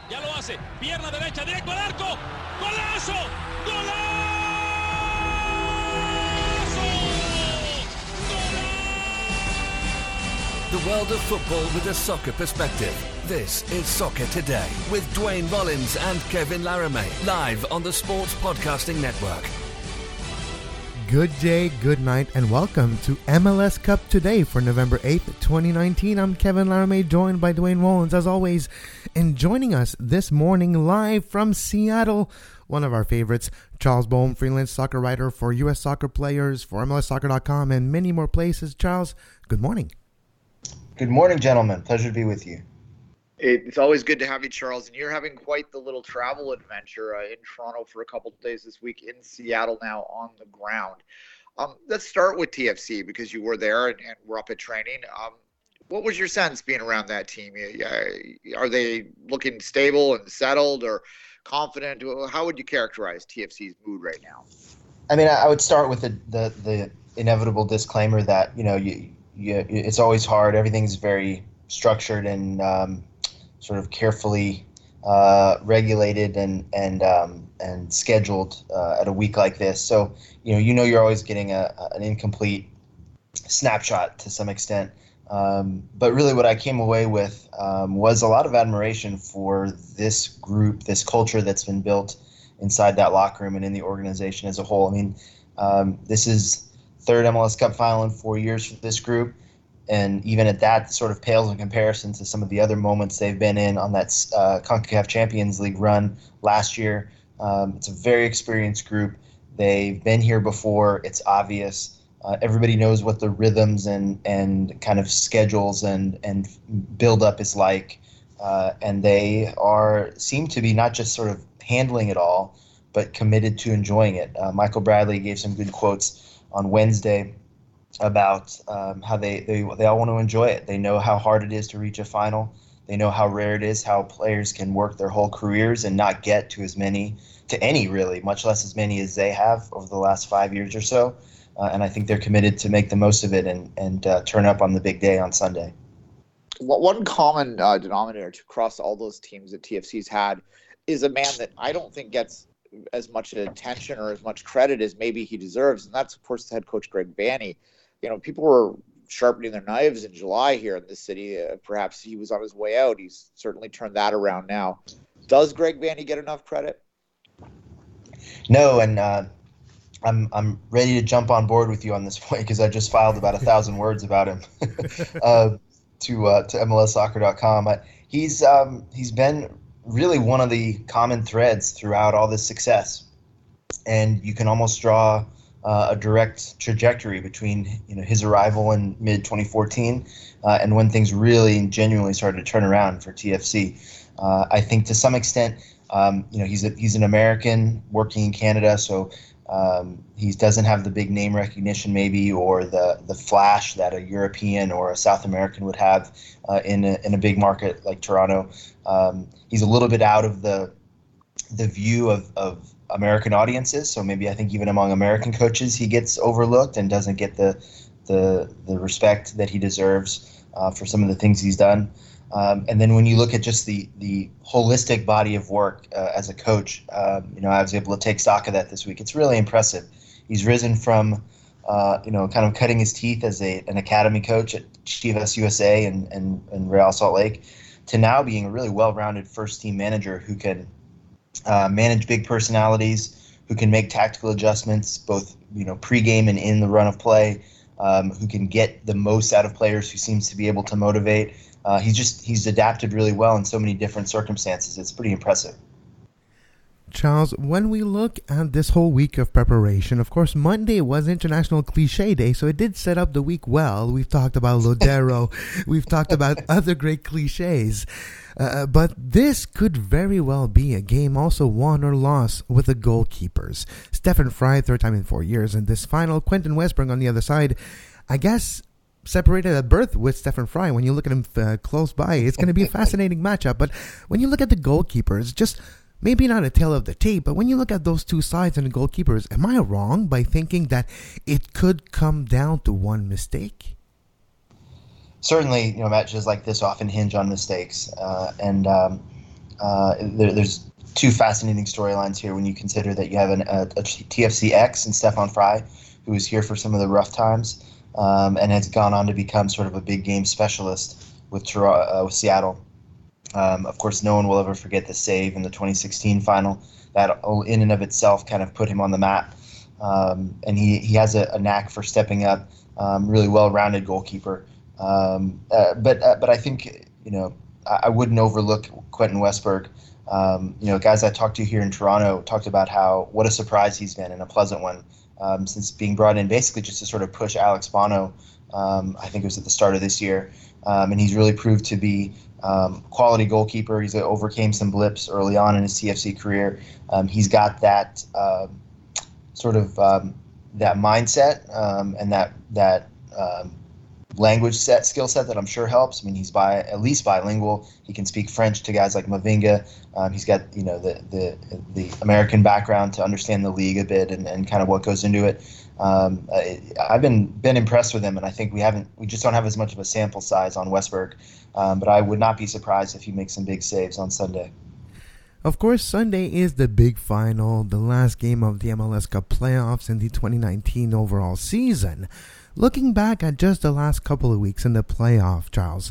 Ya lo hace. Pierna derecha, directo al arco. ¡Golazo! ¡Golazo! The world of football with a soccer perspective. This is Soccer Today with Dwayne Rollins and Kevin Laramee, live on the Sports Podcasting Network. Good day, good night, and welcome to MLS Cup Today for November 8th, 2019. I'm Kevin Laramee, joined by Dwayne Rollins, as always, and joining us this morning live from Seattle, one of our favorites, Charles Boehm, freelance soccer writer for U.S. Soccer Players, for MLSsoccer.com, and many more places. Charles, good morning. Good morning, gentlemen. Pleasure to be with you. It's always good to have you, Charles. And you're having quite the little travel adventure in Toronto for a couple of days this week, in Seattle now on the ground. Let's start with TFC because you were there and were up at training. What was your sense being around that team? Are they looking stable and settled or confident? How would you characterize TFC's mood right now? I mean, I would start with the inevitable disclaimer that, it's always hard. Everything's very structured and sort of carefully regulated and scheduled at a week like this. So you're always getting an incomplete snapshot to some extent. But really, what I came away with was a lot of admiration for this group, this culture that's been built inside that locker room and in the organization as a whole. I mean, this is third MLS Cup final in 4 years for this group. And even at that, sort of pales in comparison to some of the other moments they've been in on that CONCACAF Champions League run last year. It's a very experienced group. They've been here before. It's obvious. Everybody knows what the rhythms and kind of schedules and build-up is like. And they seem to be not just sort of handling it all, but committed to enjoying it. Michael Bradley gave some good quotes on Wednesday about how they all want to enjoy it. They know how hard it is to reach a final. They know how rare it is, how players can work their whole careers and not get to any really, much less as many as they have over the last 5 years or so. And I think they're committed to make the most of it and turn up on the big day on Sunday. One common denominator across all those teams that TFC's had is a man that I don't think gets as much attention or as much credit as maybe he deserves, and that's, of course, head coach Greg Vanney. People were sharpening their knives in July here in this city. Perhaps he was on his way out. He's certainly turned that around now. Does Greg Vanney get enough credit? No, and I'm ready to jump on board with you on this point because I just filed about 1,000 words about him to MLSsoccer.com. He's been really one of the common threads throughout all this success, and you can almost draw a direct trajectory between his arrival in mid 2014 and when things really genuinely started to turn around for TFC. I think to some extent, he's an American working in Canada, so he doesn't have the big name recognition maybe or the flash that a European or a South American would have in a big market like Toronto. He's a little bit out of the view of American audiences, so maybe I think even among American coaches he gets overlooked and doesn't get the respect that he deserves for some of the things he's done. And then when you look at just the holistic body of work as a coach, I was able to take stock of that this week. It's really impressive. He's risen from kind of cutting his teeth as an academy coach at Chivas USA and Real Salt Lake to now being a really well-rounded first-team manager who can manage big personalities, who can make tactical adjustments both pre-game and in the run of play, who can get the most out of players, who seems to be able to motivate. He's adapted really well in so many different circumstances. It's pretty impressive. Charles, when we look at this whole week of preparation, of course, Monday was International Cliche Day, so it did set up the week well. We've talked about Lodero. We've talked about other great cliches. But this could very well be a game also won or lost with the goalkeepers. Stefan Frei, third time in 4 years, and this final, Quentin Westberg on the other side. I guess separated at birth with Stefan Frei. When you look at him close by, it's going to be a fascinating matchup. But when you look at the goalkeepers, just maybe not a tale of the tape, but when you look at those two sides and the goalkeepers, am I wrong by thinking that it could come down to one mistake? Certainly, matches like this often hinge on mistakes. And there's two fascinating storylines here when you consider that you have a TFC ex and Stefan Frei, who was here for some of the rough times, and has gone on to become sort of a big game specialist with Seattle. Of course, no one will ever forget the save in the 2016 final. That in and of itself kind of put him on the map. And he has a knack for stepping up, really well-rounded goalkeeper. But I think, I wouldn't overlook Quentin Westberg. Guys I talked to here in Toronto talked about what a surprise he's been, and a pleasant one, since being brought in basically just to sort of push Alex Bono. I think it was at the start of this year. And he's really proved to be quality goalkeeper. He's overcame some blips early on in his TFC career. He's got that that mindset and that language skill set that I'm sure helps. I mean, he's at least bilingual. He can speak French to guys like Mavinga. He's got the American background to understand the league a bit and kind of what goes into it. I've been impressed with him, and I think we just don't have as much of a sample size on Westberg. But I would not be surprised if he makes some big saves on Sunday. Of course, Sunday is the big final, the last game of the MLS Cup playoffs in the 2019 overall season. Looking back at just the last couple of weeks in the playoff, Charles,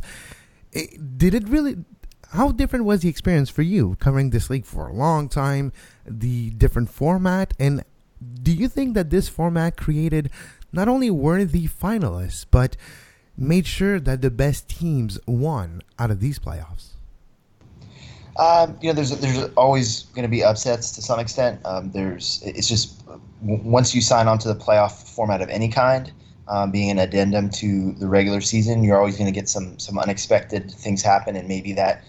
how different was the experience for you covering this league for a long time, the different format, and do you think that this format created not only worthy finalists, but made sure that the best teams won out of these playoffs? There's always going to be upsets to some extent. It's just once you sign on to the playoff format of any kind, being an addendum to the regular season, you're always going to get some unexpected things happen, and maybe that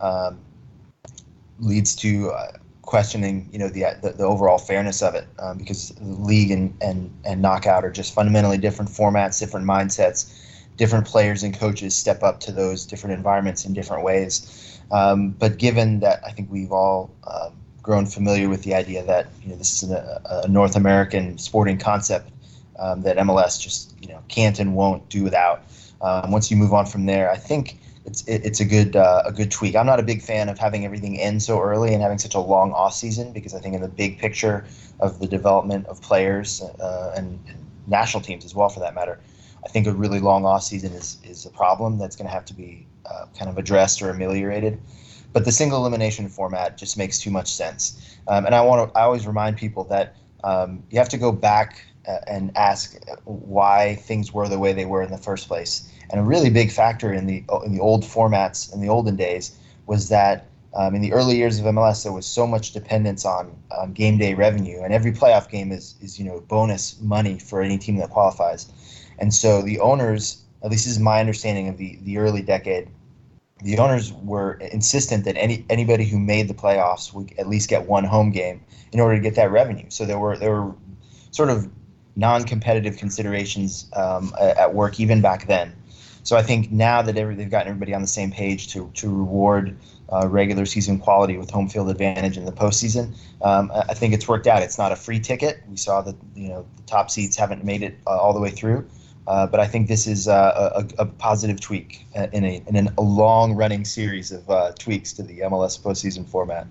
leads to questioning, the overall fairness of it, because the league and knockout are just fundamentally different formats, different mindsets, different players and coaches step up to those different environments in different ways. But given that I think we've all grown familiar with the idea that this is a North American sporting concept that MLS just can't and won't do without. Once you move on from there, I think it's a good tweak. I'm not a big fan of having everything end so early and having such a long off season, because I think in the big picture of the development of players and national teams as well, for that matter, I think a really long off season is a problem that's going to have to be kind of addressed or ameliorated. But the single elimination format just makes too much sense. And I always remind people that you have to go back and ask why things were the way they were in the first place. And a really big factor in the old formats in the olden days was that in the early years of MLS, there was so much dependence on game day revenue, and every playoff game is bonus money for any team that qualifies. And so the owners, at least this is my understanding of the early decade, the owners were insistent that anybody who made the playoffs would at least get one home game in order to get that revenue. So there were sort of non-competitive considerations at work even back then. So I think now that they've gotten everybody on the same page to reward regular season quality with home field advantage in the postseason, I think it's worked out. It's not a free ticket. We saw that the top seeds haven't made it all the way through. But I think this is a positive tweak in a long-running series of tweaks to the MLS postseason format.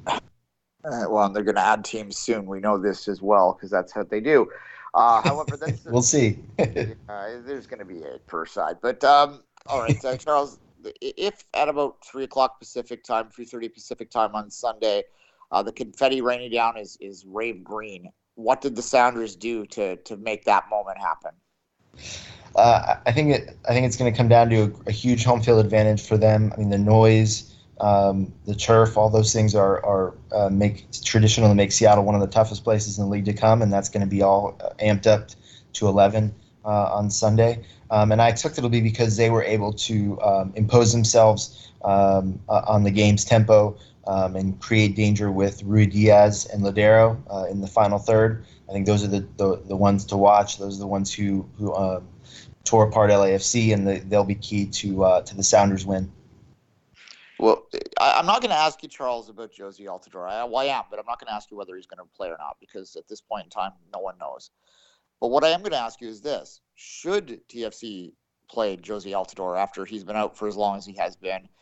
Well, and they're going to add teams soon. We know this as well, because that's what they do. However, we'll see. There's going to be 8 per side. But all right, Charles, if at about 3 o'clock Pacific time, 3:30 Pacific time on Sunday, the confetti raining down is rave green, what did the Sounders do to make that moment happen? I think it's going to come down to a huge home field advantage for them. I mean, the noise, the turf, all those things are traditionally make Seattle one of the toughest places in the league to come, and that's going to be all amped up to 11 on Sunday. And I expect it'll be because they were able to impose themselves on the game's tempo and create danger with Rui Diaz and Lodeiro in the final third. I think those are the ones to watch. Those are the ones who tore apart LAFC, and they'll be key to the Sounders win. Well, I'm not going to ask you, Charles, about Jozy Altidore. I am, but I'm not going to ask you whether he's going to play or not, because at this point in time, no one knows. But what I am going to ask you is this. Should TFC play Jozy Altidore after he's been out for as long as he has been?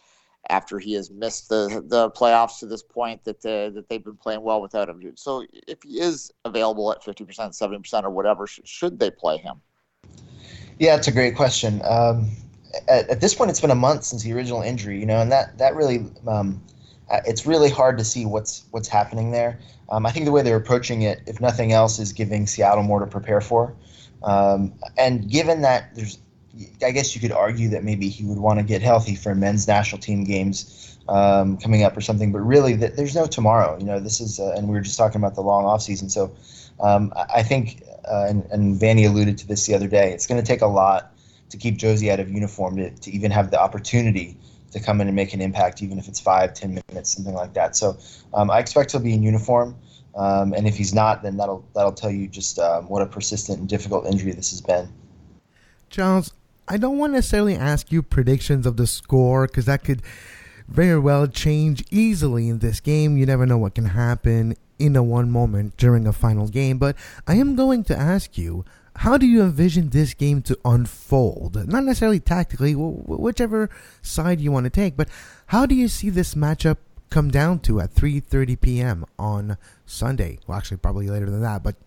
after he has missed the playoffs to this point, that they've been playing well without him. So if he is available at 50%, 70% or whatever, should they play him? Yeah, it's a great question. At this point, it's been a month since the original injury, and that really, it's really hard to see what's happening there. I think the way they're approaching it, if nothing else, is giving Seattle more to prepare for. And given that I guess you could argue that maybe he would want to get healthy for men's national team games coming up or something, but really there's no tomorrow. This is, and we were just talking about the long off season. So I think, and Vanny alluded to this the other day, it's going to take a lot to keep Josie out of uniform to even have the opportunity to come in and make an impact, even if it's 5-10 minutes, something like that. So I expect he'll be in uniform. And if he's not, then that'll tell you just what a persistent and difficult injury this has been. Charles, I don't want to necessarily ask you predictions of the score, because that could very well change easily in this game. You never know what can happen in a one moment during a final game. But I am going to ask you, how do you envision this game to unfold? Not necessarily tactically, whichever side you want to take, but how do you see this matchup come down to at 3:30 p.m. on Sunday? Well, actually, probably later than that, but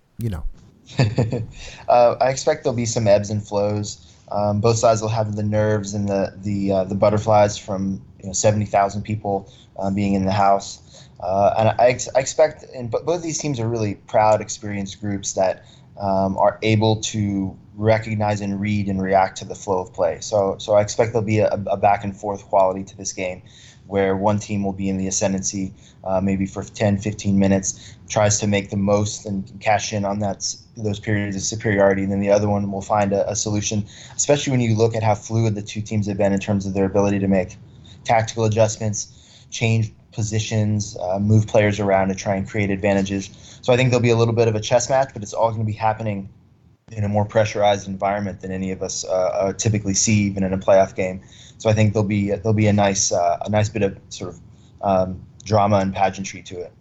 I expect there'll be some ebbs and flows. Both sides will have the nerves and the butterflies from 70,000 people being in the house, and I expect. And both these teams are really proud, experienced groups that are able to recognize and read and react to the flow of play. So I expect there'll be a back and forth quality to this game, where one team will be in the ascendancy maybe for 10, 15 minutes, tries to make the most and cash in on those periods of superiority, and then the other one will find a solution, especially when you look at how fluid the two teams have been in terms of their ability to make tactical adjustments, change positions, move players around to try and create advantages. So I think there'll be a little bit of a chess match, but it's all going to be happening in a more pressurized environment than any of us typically see, even in a playoff game. So I think there'll be a nice bit of sort of drama and pageantry to it.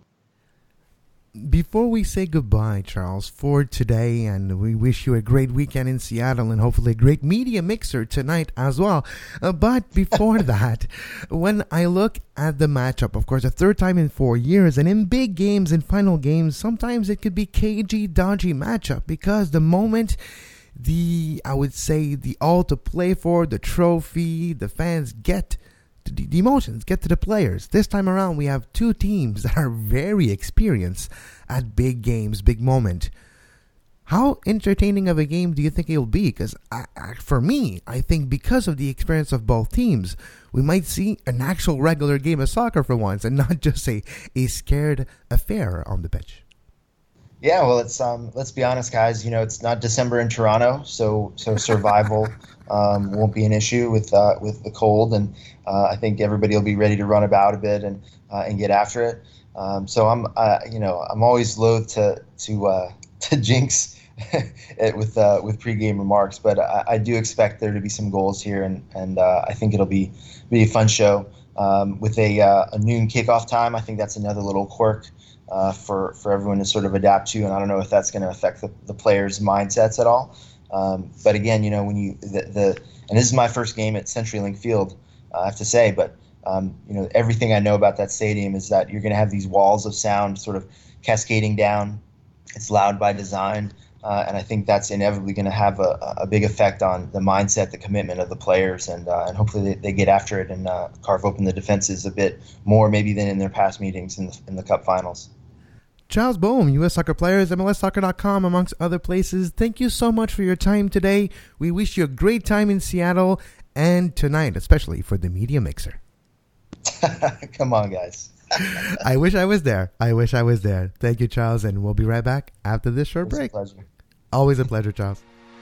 Before we say goodbye, Charles, for today, and we wish you a great weekend in Seattle and hopefully a great media mixer tonight as well. But before that, when I look at the matchup, of course, a third time in 4 years, and in big games and final games, sometimes it could be cagey, dodgy matchup, because the moment the all to play for, the trophy, the fans get the emotions, get to the players. This time around, we have two teams that are very experienced at big games, big moment. How entertaining of a game do you think it'll be? Because for me, I think because of the experience of both teams, we might see an actual regular game of soccer for once, and not just a scared affair on the pitch. Yeah, well, it's let's be honest, guys. It's not December in Toronto, so survival won't be an issue with the cold, and I think everybody will be ready to run about a bit and get after it. So I'm always loath to jinx it with pregame remarks, but I do expect there to be some goals here, and I think it'll be a fun show with a noon kickoff time. I think that's another little quirk for everyone to sort of adapt to, and I don't know if that's going to affect the players' mindsets at all. But again, when and this is my first game at CenturyLink Field, I have to say, but everything I know about that stadium is that you're going to have these walls of sound sort of cascading down. It's loud by design, and I think that's inevitably going to have a big effect on the mindset, the commitment of the players, and hopefully they get after it and carve open the defenses a bit more maybe than in their past meetings in the Cup Finals. Charles Boehm, U.S. Soccer Players, MLSsoccer.com, amongst other places. Thank you so much for your time today. We wish you a great time in Seattle, and tonight, especially for the Media Mixer. Come on, guys. I wish I was there. Thank you, Charles, and we'll be right back after this short break. Always a pleasure. Always a pleasure, Charles.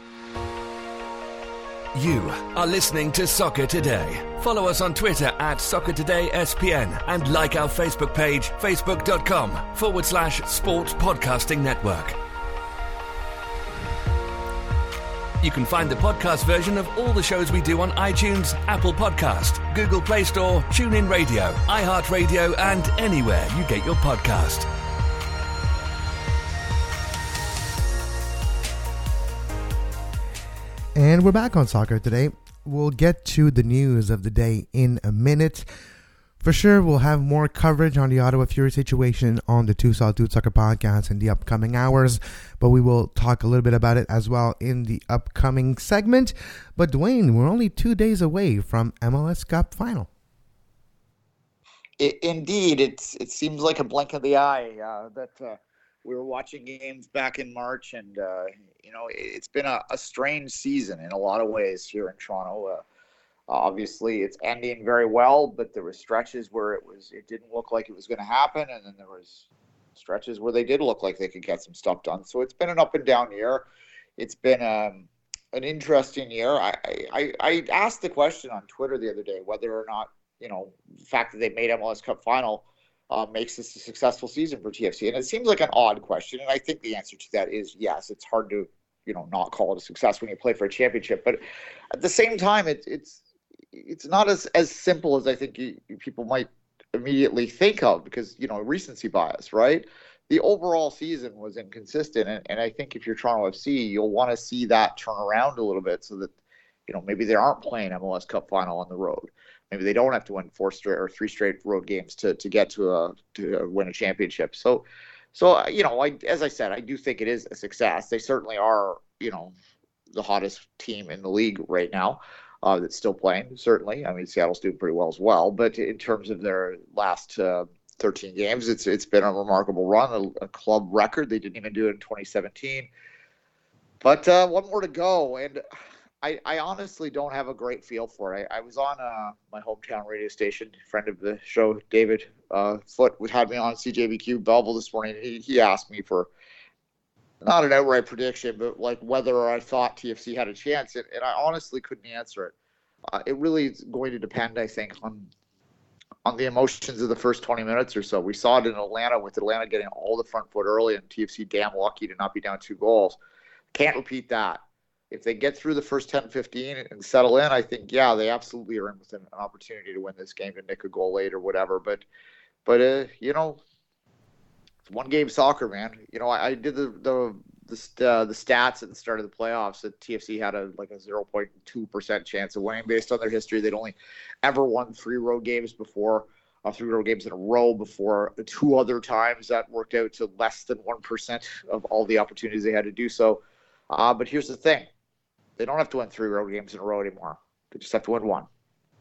You are listening to Soccer Today. Follow us on Twitter at SoccerTodaySPN and like our Facebook page, facebook.com/Sports Podcasting Network. You can find the podcast version of all the shows we do on iTunes, Apple Podcast, Google Play Store, TuneIn Radio, iHeartRadio, and anywhere you get your podcast. And we're back on Soccer Today. we'll get to the news of the day in a minute. For sure, we'll have more coverage on the Ottawa Fury situation on the Two Salt Dude Soccer podcast in the upcoming hours, but we will talk a little bit about it as well in the upcoming segment. But Dwayne, we're only 2 days away from MLS Cup final. Indeed, it seems like a blink of the eye that we were watching games back in March, and it's been a strange season in a lot of ways here in Toronto. Obviously, it's ending very well, but there were stretches where it didn't look like it was going to happen, and then there was stretches where they did look like they could get some stuff done. So it's been an up and down year. It's been an interesting year. I asked the question on Twitter the other day whether or not the fact that they made MLS Cup final makes this a successful season for TFC, and it seems like an odd question, and I think the answer to that is yes. It's hard to not call it a success when you play for a championship, but at the same time, it's not as simple as I think people might immediately think of because, recency bias, right? The overall season was inconsistent. And I think if you're Toronto FC, you'll want to see that turn around a little bit so that, maybe they aren't playing MLS Cup final on the road. Maybe they don't have to win 4 straight or 3 straight road games to get to win a championship. So, as I said, I do think it is a success. They certainly are, the hottest team in the league right now. That's still playing, certainly. I mean, Seattle's doing pretty well as well. But in terms of their last 13 games, it's been a remarkable run, a club record. They didn't even do it in 2017. But one more to go. And I honestly don't have a great feel for it. I was on my hometown radio station. A friend of the show, David Foote, had me on CJBQ Belleville this morning. He asked me for not an outright prediction, but like whether I thought TFC had a chance, and I honestly couldn't answer it. It really is going to depend, I think, on the emotions of the first 20 minutes or so. We saw it in Atlanta with Atlanta getting all the front foot early and TFC damn lucky to not be down 2 goals. Can't repeat that. If they get through the first 10, 15 and settle in, I think, yeah, they absolutely are in with an opportunity to win this game, to nick a goal late or whatever. But it's one-game soccer, man. I did the stats at the start of the playoffs that TFC had a 0.2% chance of winning based on their history. They'd only ever won 3 road games before, 3 road games in a row before. The 2 other times that worked out to less than 1% of all the opportunities they had to do so. But here's the thing. They don't have to win 3 road games in a row anymore. They just have to win 1.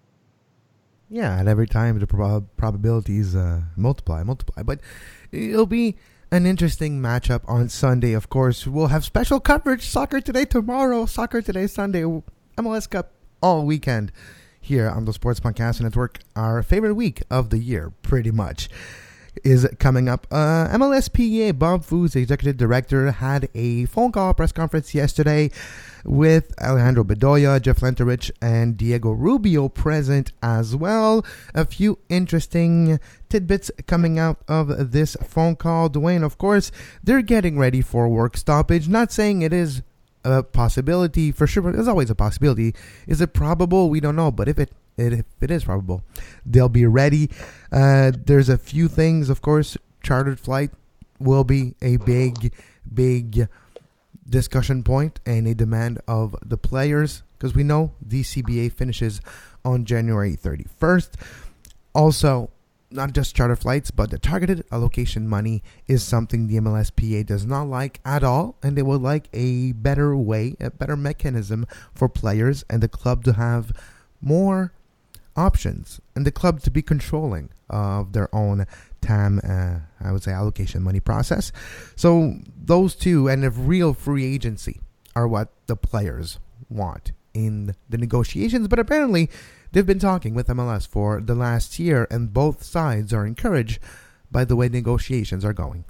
Yeah, and every time the probabilities multiply. But it'll be an interesting matchup on Sunday. Of course, we'll have special coverage. Soccer Today tomorrow. Soccer Today Sunday. MLS Cup all weekend here on the Sports Podcast Network. Our favorite week of the year, pretty much, is coming up. MLSPA Bob Foose, the executive director, had a phone call press conference yesterday with Alejandro Bedoya, Jeff Lenterich, and Diego Rubio present as well. A few interesting tidbits coming out of this phone call. Dwayne, of course, they're getting ready for work stoppage. Not saying it is a possibility for sure, but there's always a possibility. Is it probable? We don't know, but if it is probable, they'll be ready. There's a few things, of course. Chartered flight will be a big discussion point and a demand of the players, because we know the CBA finishes on January 31st. Also, not just charter flights, but the targeted allocation money is something the MLSPA does not like at all, and they would like a better way, a better mechanism for players and the club to have more options and the club to be controlling of their own TAM, allocation money process. So those two and the real free agency are what the players want in the negotiations. But apparently they've been talking with MLS for the last year, and both sides are encouraged by the way negotiations are going.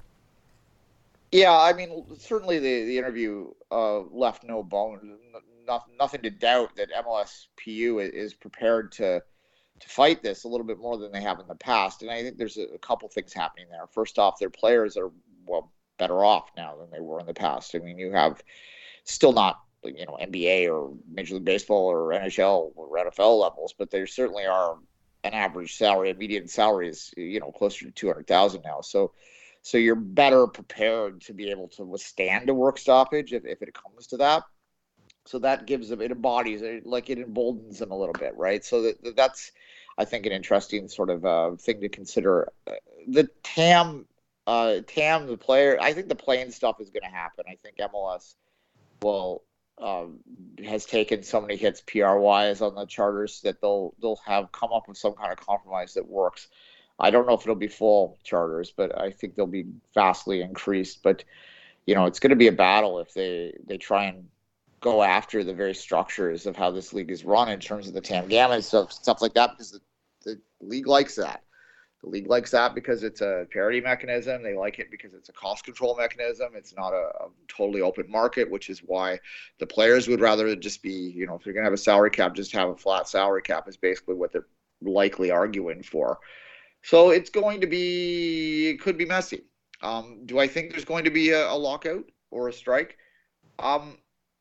Yeah, I mean, certainly the interview left no bone, nothing to doubt that MLSPU is prepared to fight this a little bit more than they have in the past. And I think there's a couple things happening there. First off, their players are, better off now than they were in the past. I mean, you have still not, NBA or Major League Baseball or NHL or NFL levels, but there certainly are an average salary, a median salary is, closer to $200,000 now. So you're better prepared to be able to withstand a work stoppage if it comes to that. So that gives them, it embodies it, like it emboldens them a little bit, right? So that's, I think, an interesting sort of thing to consider. The TAM, the player, I think the playing stuff is going to happen. I think MLS will has taken so many hits PR wise on the charters that they'll have come up with some kind of compromise that works. I don't know if it'll be full charters, but I think they'll be vastly increased. But it's going to be a battle if they try and go after the very structures of how this league is run in terms of the TAM gamma and stuff like that, because the league likes that. The league likes that because it's a parity mechanism. They like it because it's a cost control mechanism. It's not a totally open market, which is why the players would rather just be, if you're going to have a salary cap, just have a flat salary cap is basically what they're likely arguing for. So it could be messy. Do I think there's going to be a lockout or a strike? I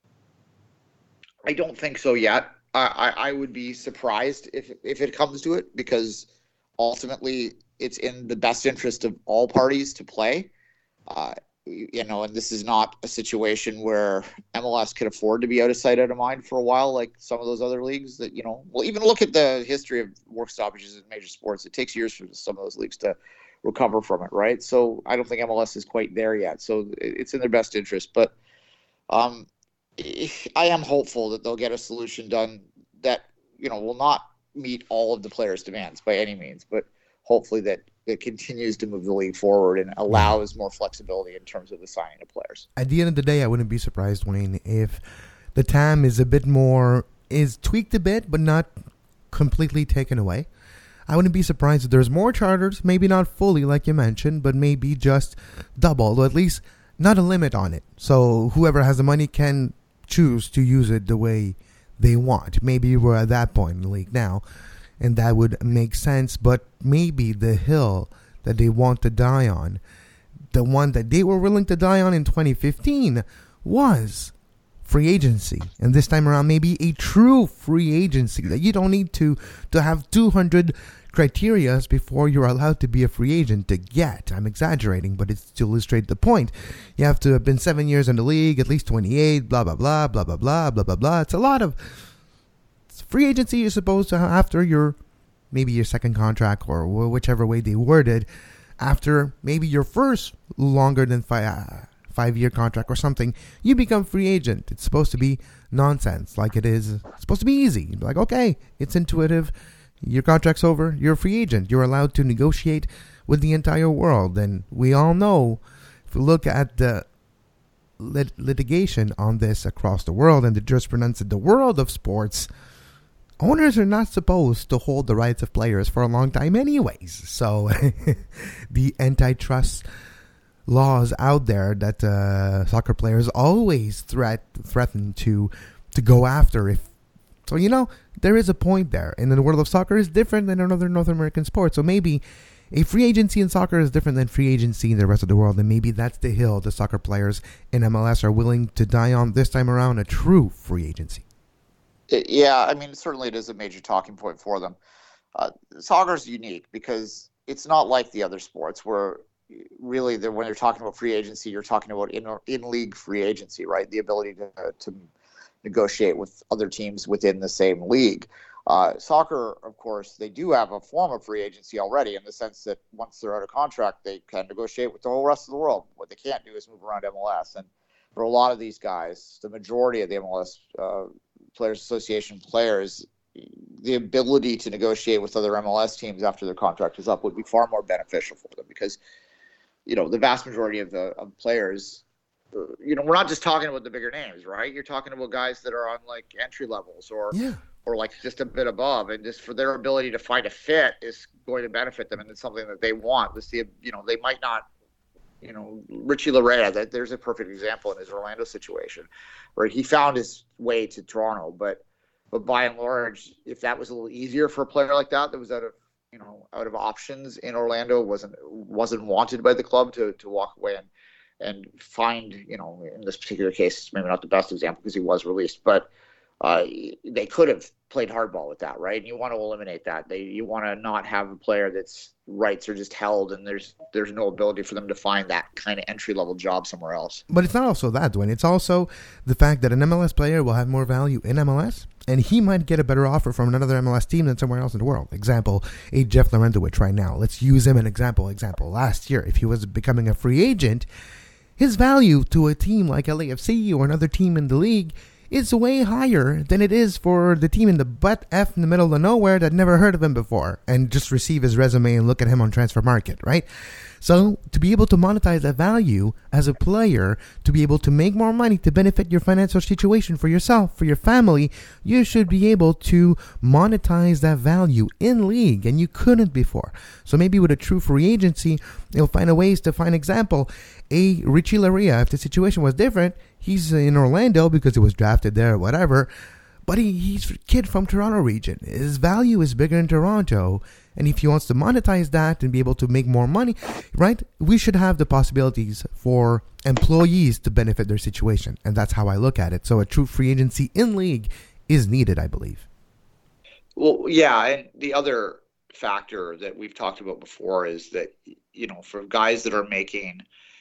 don't think so yet. I would be surprised if it comes to it, because ultimately it's in the best interest of all parties to play. And this is not a situation where MLS can afford to be out of sight, out of mind for a while, like some of those other leagues that, well, even look at the history of work stoppages in major sports. It takes years for some of those leagues to recover from it, right? So I don't think MLS is quite there yet. So it's in their best interest. But I am hopeful that they'll get a solution done that, will not meet all of the players' demands by any means, but hopefully that it continues to move the league forward and allows more flexibility in terms of the signing of players. At the end of the day, I wouldn't be surprised, Wayne, if the TAM is tweaked a bit, but not completely taken away. I wouldn't be surprised if there's more charters, maybe not fully like you mentioned, but maybe just double, or at least not a limit on it. So whoever has the money can choose to use it the way they want. Maybe we're at that point in the league now, and that would make sense. But maybe the hill that they want to die on, the one that they were willing to die on in 2015, was free agency. And this time around, maybe a true free agency, that you don't need to have 200 criterias before you're allowed to be a free agent to get. I'm exaggerating, but it's to illustrate the point. You have to have been 7 years in the league, at least 28, blah, blah, blah, blah, blah, blah, blah, blah, blah. It's a lot of free agency you're supposed to have after your second contract, or whichever way they worded, after maybe your first longer than 5-year contract or something, you become free agent. It's supposed to be nonsense, like it is. It's supposed to be easy. Like, okay, it's intuitive. Your contract's over. You're a free agent. You're allowed to negotiate with the entire world. And we all know, if we look at the litigation on this across the world and the jurisprudence in the world of sports, owners are not supposed to hold the rights of players for a long time anyways. So the antitrust laws out there that soccer players always threaten to go after. So, there is a point there. And the world of soccer is different than another North American sport. So maybe a free agency in soccer is different than free agency in the rest of the world. And maybe that's the hill the soccer players in MLS are willing to die on this time around, a true free agency. Yeah, I mean, certainly it is a major talking point for them. Soccer is unique because it's not like the other sports where really when you're talking about free agency, you're talking about in-league free agency, right? The ability to negotiate with other teams within the same league. Soccer, of course, they do have a form of free agency already in the sense that once they're out of contract, they can negotiate with the whole rest of the world. What they can't do is move around MLS. And for a lot of these guys, the majority of the MLS Players Association players, the ability to negotiate with other MLS teams after their contract is up would be far more beneficial for them because, the vast majority of the players, we're not just talking about the bigger names, right? You're talking about guys that are on like entry levels or like just a bit above, and just for their ability to find a fit is going to benefit them, and it's something that they want. Let's see, they might not, Richie Laryea, there's a perfect example in his Orlando situation, where he found his way to Toronto, but by and large, if that was a little easier for a player like that was out of options in Orlando, wasn't wanted by the club to walk away and find, in this particular case, maybe not the best example because he was released, but they could have played hardball with that, right? And you want to eliminate that. You want to not have a player that's rights are just held and there's no ability for them to find that kind of entry-level job somewhere else. But it's not also that, Dwayne. It's also the fact that an MLS player will have more value in MLS, and he might get a better offer from another MLS team than somewhere else in the world. Example, a Jeff Larentowicz right now. Let's use him an example. Last year, if he was becoming a free agent, his value to a team like LAFC or another team in the league is way higher than it is for the team in the butt F in the middle of nowhere that never heard of him before and just receive his resume and look at him on Transfer Market, right? So to be able to monetize that value as a player, to be able to make more money, to benefit your financial situation for yourself, for your family, you should be able to monetize that value in league, and you couldn't before. So maybe with a true free agency, you'll find a ways to find example. A Richie Laryea, if the situation was different, he's in Orlando because he was drafted there or whatever, but he's a kid from Toronto region. His value is bigger in Toronto, and if he wants to monetize that and be able to make more money, right, we should have the possibilities for employees to benefit their situation, and that's how I look at it. So a true free agency in league is needed, I believe. Well, yeah, and the other factor that we've talked about before is that, for guys that are making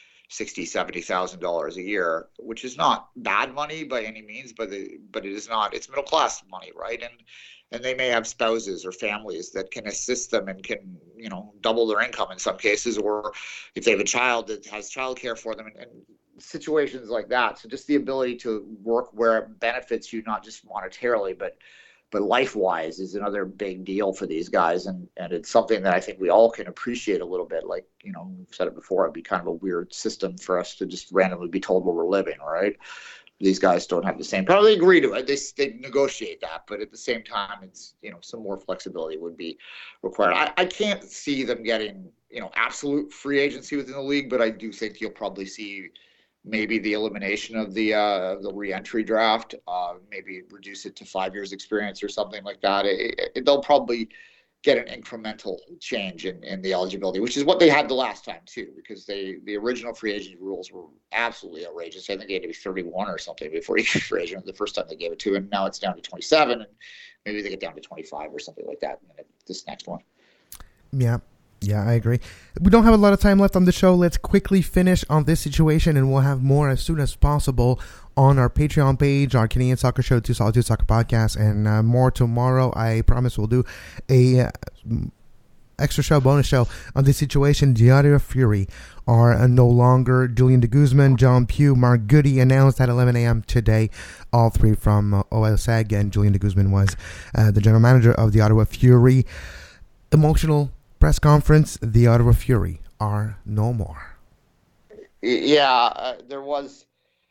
$60,000, $70,000 a year, which is not bad money by any means, but it is not. It's middle class money, right? And they may have spouses or families that can assist them and can double their income in some cases, or if they have a child that has childcare for them, and situations like that. So just the ability to work where it benefits you, not just monetarily, but life-wise, is another big deal for these guys, and it's something that I think we all can appreciate a little bit. Like, we've said it before, it'd be kind of a weird system for us to just randomly be told where we're living, right? These guys don't have the same, probably agree to it. They negotiate that, but at the same time, it's, some more flexibility would be required. I can't see them getting, absolute free agency within the league, but I do think you'll probably see maybe the elimination of the re-entry draft, maybe reduce it to 5 years experience or something like that. They'll probably get an incremental change in the eligibility, which is what they had the last time too, because the original free agent rules were absolutely outrageous. I think they had to be 31 or something before you get free agent the first time they gave it to him. Now it's down to 27, and maybe they get down to 25 or something like that in this next one. Yeah, I agree. We don't have a lot of time left on the show. Let's quickly finish on this situation, and we'll have more as soon as possible on our Patreon page, our Canadian Soccer Show, 2 Solid 2 Soccer Podcast, and more tomorrow. I promise we'll do a extra show, bonus show on this situation. The Ottawa Fury are no longer. Julian de Guzman, John Pugh, Mark Goody announced at 11 a.m. today, all three from OSAG, and Julian de Guzman was the general manager of the Ottawa Fury. Emotional press conference, the Ottawa Fury are no more. Yeah, there was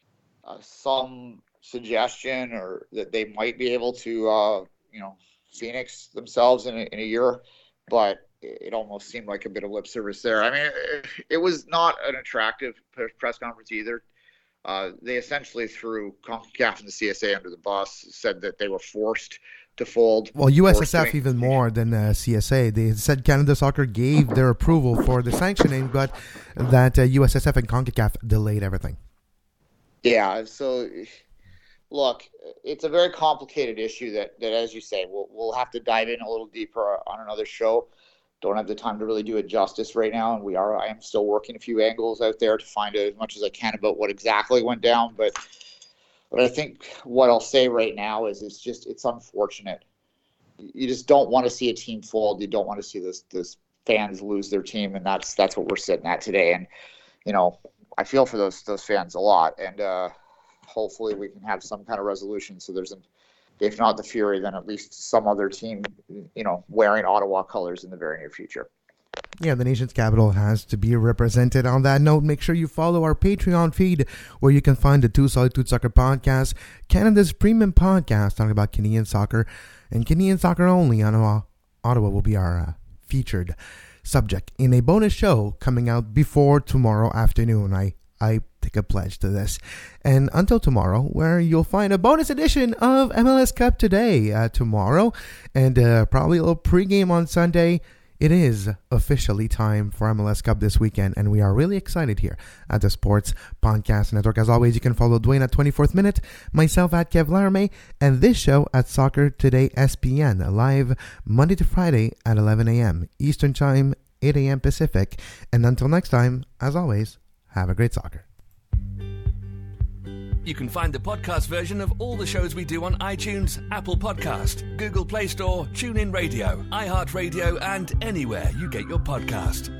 some suggestion or that they might be able to, Phoenix themselves in a year, but it almost seemed like a bit of lip service there. I mean, it was not an attractive press conference either. They essentially threw CONCACAF and the CSA under the bus, said that they were forced to fold. Well, USSF even more than CSA. They said Canada Soccer gave their approval for the sanctioning, but that USSF and CONCACAF delayed everything. Yeah, so look, it's a very complicated issue that as you say, we'll have to dive in a little deeper on another show. Don't have the time to really do it justice right now, and I am still working a few angles out there to find out as much as I can about what exactly went down, but I think what I'll say right now is it's unfortunate. You just don't want to see a team fold. You don't want to see this fans lose their team, and that's what we're sitting at today. And I feel for those fans a lot, and hopefully we can have some kind of resolution. So there's if not the Fury, then at least some other team, wearing Ottawa colors in the very near future. Yeah, the nation's capital has to be represented. On that note, make sure you follow our Patreon feed, where you can find the 2 Solid 2 Soccer Podcast, Canada's premium podcast talking about Canadian soccer and Canadian soccer only. Ottawa will be our featured subject in a bonus show coming out before tomorrow afternoon. I take a pledge to this. And until tomorrow, where you'll find a bonus edition of MLS Cup Today tomorrow, and probably a little pregame on Sunday. It is officially time for MLS Cup this weekend, and we are really excited here at the Sports Podcast Network. As always, you can follow Dwayne at 24th Minute, myself at Kev Laramie, and this show at Soccer Today SPN, live Monday to Friday at 11 a.m. Eastern Time, 8 a.m. Pacific. And until next time, as always, have a great soccer. You can find the podcast version of all the shows we do on iTunes, Apple Podcast, Google Play Store, TuneIn Radio, iHeartRadio, and anywhere you get your podcast.